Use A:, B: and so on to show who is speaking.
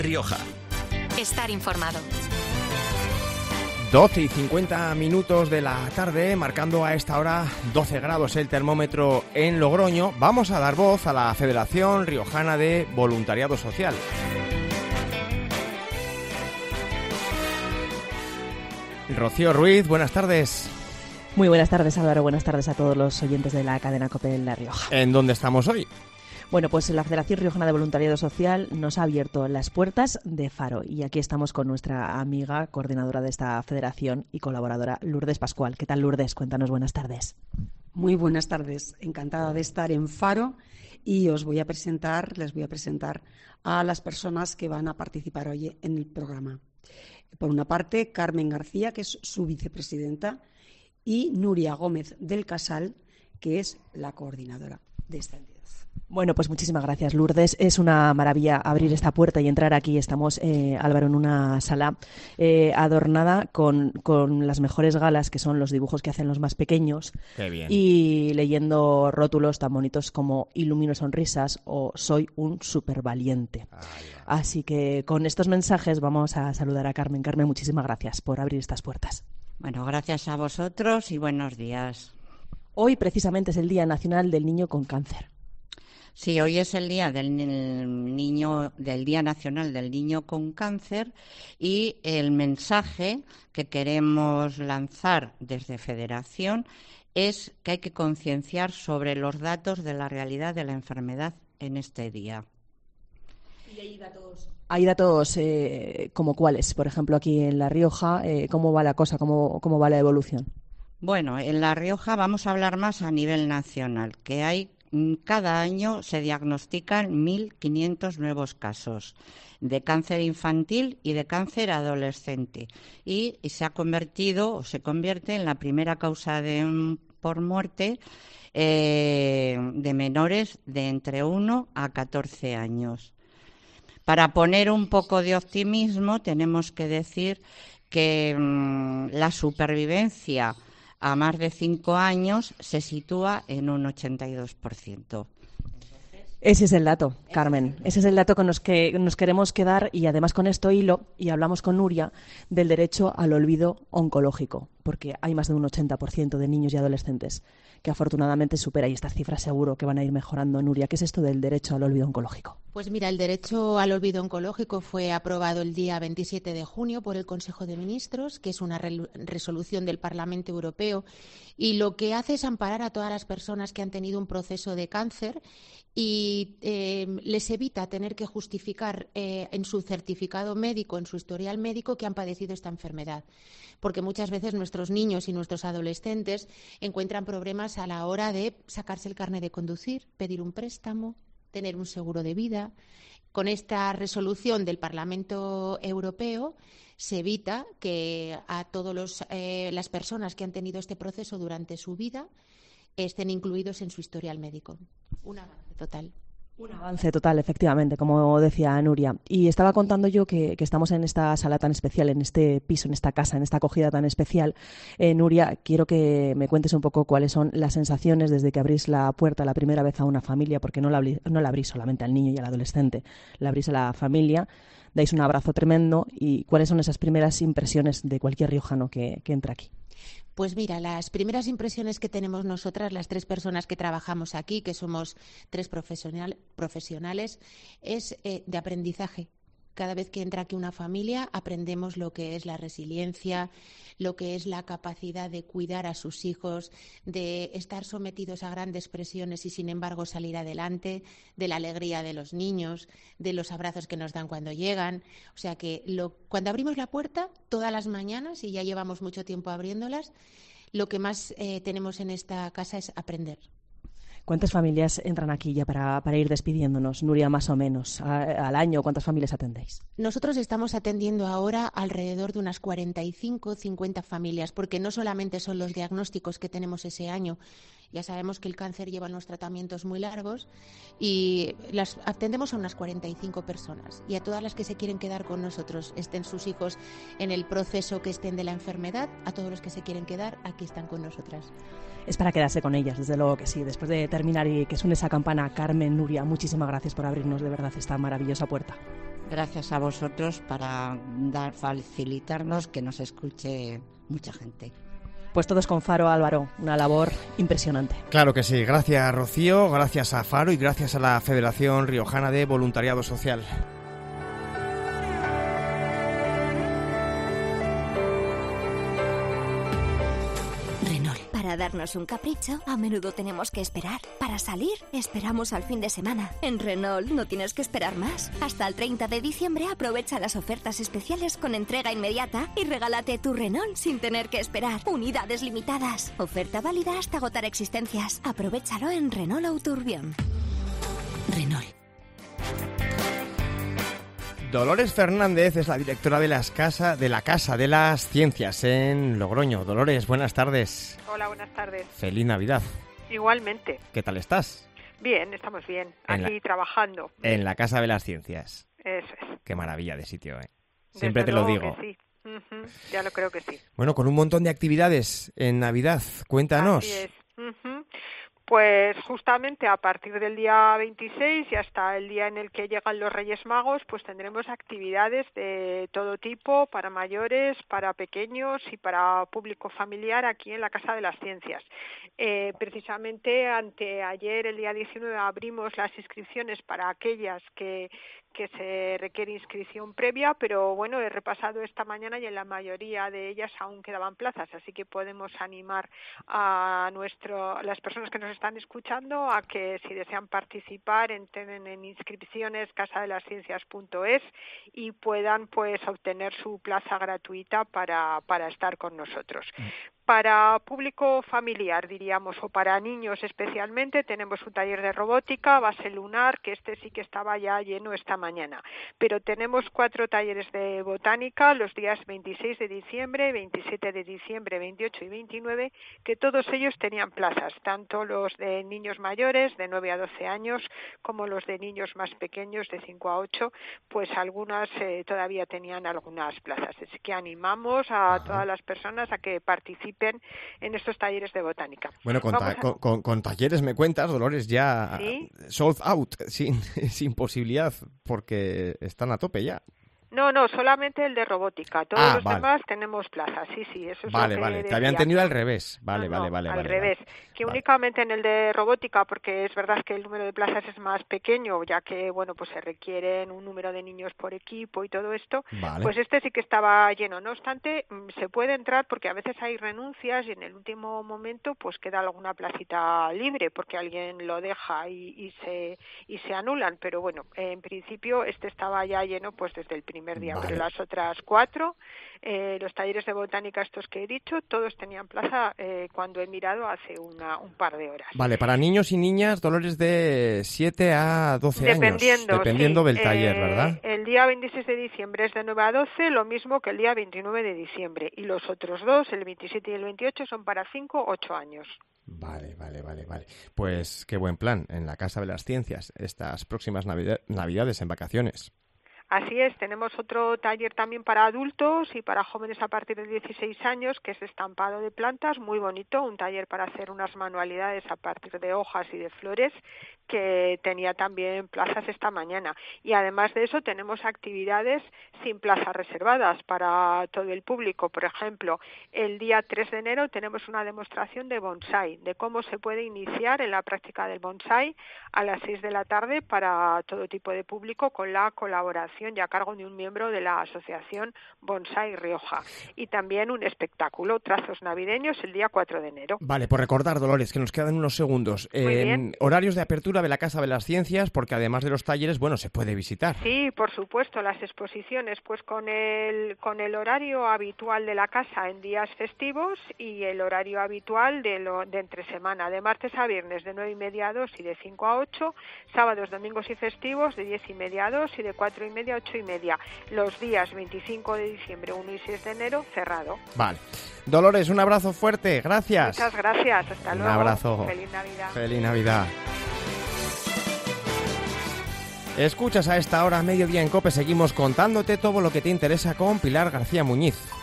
A: Rioja.
B: Estar informado.
C: 12:50 de la tarde, marcando a esta hora 12 grados el termómetro en Logroño. Vamos a dar voz a la Federación Riojana de Voluntariado Social. Rocío Ruiz, buenas tardes.
D: Muy buenas tardes, Álvaro. Buenas tardes a todos los oyentes de la cadena COPE de La Rioja.
C: ¿En dónde estamos hoy?
D: Bueno, pues la Federación Riojana de Voluntariado Social nos ha abierto las puertas de Faro y aquí estamos con nuestra amiga, coordinadora de esta federación y colaboradora, Lourdes Pascual. ¿Qué tal, Lourdes? Cuéntanos, buenas tardes.
E: Muy buenas tardes. Encantada de estar en Faro y les voy a presentar a las personas que van a participar hoy en el programa. Por una parte, Carmen García, que es su vicepresidenta, y Nuria Gómez del Casal, que es la coordinadora de esta entidad.
D: Bueno, pues muchísimas gracias, Lourdes. Es una maravilla abrir esta puerta y entrar aquí. Estamos, Álvaro, en una sala adornada con las mejores galas, que son los dibujos que hacen los más pequeños.
C: Qué bien.
D: Y leyendo rótulos tan bonitos como Ilumino sonrisas o Soy un supervaliente. Así que con estos mensajes vamos a saludar a Carmen. Carmen, muchísimas gracias por abrir estas puertas.
F: Bueno, gracias a vosotros y buenos días.
D: Hoy precisamente es el Día Nacional del Niño con Cáncer.
F: Sí, hoy es el día del Día Nacional del Niño con Cáncer y el mensaje que queremos lanzar desde Federación es que hay que concienciar sobre los datos de la realidad de la enfermedad en este día.
D: ¿Y hay datos como cuáles? Por ejemplo, aquí en La Rioja, ¿cómo va la cosa? ¿Cómo va la evolución?
F: Bueno, en La Rioja vamos a hablar más a nivel nacional, que hay cada año se diagnostican 1.500 nuevos casos de cáncer infantil y de cáncer adolescente y se convierte en la primera causa por muerte de menores de entre 1 a 14 años. Para poner un poco de optimismo, tenemos que decir que la supervivencia a más de 5 años se sitúa en un 82%.
D: Ese es el dato, Carmen. Ese es el dato con los que nos queremos quedar y además con esto hilo y hablamos con Nuria del derecho al olvido oncológico, porque hay más de un 80% de niños y adolescentes que afortunadamente supera y estas cifras seguro que van a ir mejorando. Nuria, ¿qué es esto del derecho al olvido oncológico?
B: Pues mira, el derecho al olvido oncológico fue aprobado el día 27 de junio por el Consejo de Ministros, que es una resolución del Parlamento Europeo, y lo que hace es amparar a todas las personas que han tenido un proceso de cáncer y les evita tener que justificar en su certificado médico, en su historial médico, que han padecido esta enfermedad. Porque muchas veces nuestros niños y nuestros adolescentes encuentran problemas a la hora de sacarse el carnet de conducir, pedir un préstamo, tener un seguro de vida. Con esta resolución del Parlamento Europeo se evita que a todas las personas que han tenido este proceso durante su vida estén incluidos en su historial médico. Un avance total.
D: Un avance total, efectivamente, como decía Nuria. Y estaba contando yo que estamos en esta sala tan especial, en este piso, en esta casa, en esta acogida tan especial. Nuria, quiero que me cuentes un poco cuáles son las sensaciones desde que abrís la puerta la primera vez a una familia, porque no la abrís solamente al niño y al adolescente, la abrís a la familia, dais un abrazo tremendo. ¿Y cuáles son esas primeras impresiones de cualquier riojano que entra aquí?
B: Pues mira, las primeras impresiones que tenemos nosotras, las 3 personas que trabajamos aquí, que somos 3 profesionales, es de aprendizaje. Cada vez que entra aquí una familia aprendemos lo que es la resiliencia, lo que es la capacidad de cuidar a sus hijos, de estar sometidos a grandes presiones y sin embargo salir adelante, de la alegría de los niños, de los abrazos que nos dan cuando llegan. O sea que cuando abrimos la puerta todas las mañanas, y ya llevamos mucho tiempo abriéndolas, lo que más tenemos en esta casa es aprender.
D: ¿Cuántas familias entran aquí ya para ir despidiéndonos, Nuria, más o menos, al año? ¿Cuántas familias atendéis?
B: Nosotros estamos atendiendo ahora alrededor de unas 45, 50 familias, porque no solamente son los diagnósticos que tenemos ese año. Ya sabemos que el cáncer lleva unos tratamientos muy largos y las atendemos a unas 45 personas. Y a todas las que se quieren quedar con nosotros, estén sus hijos en el proceso que estén de la enfermedad, a todos los que se quieren quedar, aquí están con nosotras.
D: Es para quedarse con ellas, desde luego que sí. Después de terminar y que suene esa campana, Carmen, Nuria, muchísimas gracias por abrirnos de verdad esta maravillosa puerta.
F: Gracias a vosotros para facilitarnos que nos escuche mucha gente.
D: Pues todos con Faro, Álvaro, una labor impresionante.
C: Claro que sí, gracias Rocío, gracias a Faro y gracias a la Federación Riojana de Voluntariado Social.
A: Para darnos un capricho, a menudo tenemos que esperar. Para salir, esperamos al fin de semana. En Renault no tienes que esperar más. Hasta el 30 de diciembre aprovecha las ofertas especiales con entrega inmediata y regálate tu Renault sin tener que esperar. Unidades limitadas. Oferta válida hasta agotar existencias. Aprovechalo en Renault Auto Urbión. Renault.
C: Dolores Fernández es la directora de la Casa de las Ciencias en Logroño. Dolores, buenas tardes.
G: Hola, buenas tardes.
C: Feliz Navidad.
G: Igualmente.
C: ¿Qué tal estás?
G: Bien, estamos bien. Aquí trabajando.
C: En la Casa de las Ciencias.
G: Eso es.
C: Qué maravilla de sitio, ¿eh? Siempre
G: Desde
C: te lo
G: luego
C: digo.
G: que sí. Ya lo creo que sí.
C: Bueno, con un montón de actividades en Navidad. Cuéntanos.
G: Así es. Pues justamente a partir del día 26 y hasta el día en el que llegan los Reyes Magos, pues tendremos actividades de todo tipo para mayores, para pequeños y para público familiar aquí en la Casa de las Ciencias. Precisamente anteayer, el día 19, abrimos las inscripciones para aquellas que se requiere inscripción previa, pero bueno, he repasado esta mañana y en la mayoría de ellas aún quedaban plazas, así que podemos animar a las personas que nos están escuchando a que si desean participar entren en inscripciones casadelasciencias.es y puedan pues obtener su plaza gratuita para estar con nosotros. Para público familiar, diríamos, o para niños especialmente, tenemos un taller de robótica, base lunar, que este sí que estaba ya lleno esta mañana. Pero tenemos 4 talleres de botánica los días 26 de diciembre, 27 de diciembre, 28 y 29, que todos ellos tenían plazas, tanto los de niños mayores de 9 a 12 años como los de niños más pequeños de 5 a 8, pues algunas todavía tenían algunas plazas. Así que animamos a todas las personas a que participen en estos talleres de botánica.
C: Bueno, con talleres me cuentas, Dolores, ya
G: ¿Sí?
C: sold out, sin posibilidad, porque están a tope ya.
G: No, solamente el de robótica. Todos los demás tenemos plazas. Sí, eso es
C: vale,
G: lo que
C: vale.
G: decía.
C: Te había entendido al revés. Vale.
G: Al revés. Que únicamente en el de robótica, porque es verdad que el número de plazas es más pequeño, ya que, bueno, pues se requieren un número de niños por equipo y todo esto, pues este sí que estaba lleno. No obstante, se puede entrar porque a veces hay renuncias y en el último momento pues queda alguna placita libre porque alguien lo deja y se anulan. Pero bueno, en principio este estaba ya lleno pues desde el primer día, pero las otras 4, los talleres de botánica estos que he dicho, todos tenían plaza cuando he mirado hace un par de horas.
C: Vale, para niños y niñas, Dolores, de 7 a 12 años. Dependiendo del taller, ¿verdad?
G: El día 26 de diciembre es de 9 a 12, lo mismo que el día 29 de diciembre. Y los otros 2, el 27 y el 28, son para 5-8 años.
C: Vale. Pues qué buen plan en la Casa de las Ciencias estas próximas Navidades en vacaciones.
G: Así es, tenemos otro taller también para adultos y para jóvenes a partir de 16 años, que es estampado de plantas, muy bonito, un taller para hacer unas manualidades a partir de hojas y de flores, que tenía también plazas esta mañana. Y además de eso tenemos actividades sin plazas reservadas para todo el público. Por ejemplo, el día 3 de enero tenemos una demostración de bonsai, de cómo se puede iniciar en la práctica del bonsai a las 6 de la tarde para todo tipo de público, con la colaboración y a cargo de un miembro de la asociación Bonsai Rioja. Y también un espectáculo, trazos navideños, el día 4 de enero.
C: Vale, por recordar, Dolores, que nos quedan unos segundos. Horarios de apertura de la Casa de las Ciencias, porque además de los talleres, bueno, se puede visitar.
G: Sí, por supuesto, las exposiciones, pues con el horario habitual de la casa en días festivos y el horario habitual de entre semana, de martes a viernes de 9:30 a 2 y de 5 a 8, sábados, domingos y festivos de 10:30 a 2 y de 4:30 a 8:30. Los días 25 de diciembre, 1 y 6 de enero, cerrado.
C: Vale. Dolores, un abrazo fuerte, gracias.
G: Muchas gracias, hasta luego.
C: Un abrazo.
G: Feliz Navidad.
C: Feliz Navidad. Escuchas a esta hora, Mediodía en COPE, seguimos contándote todo lo que te interesa con Pilar García Muñiz.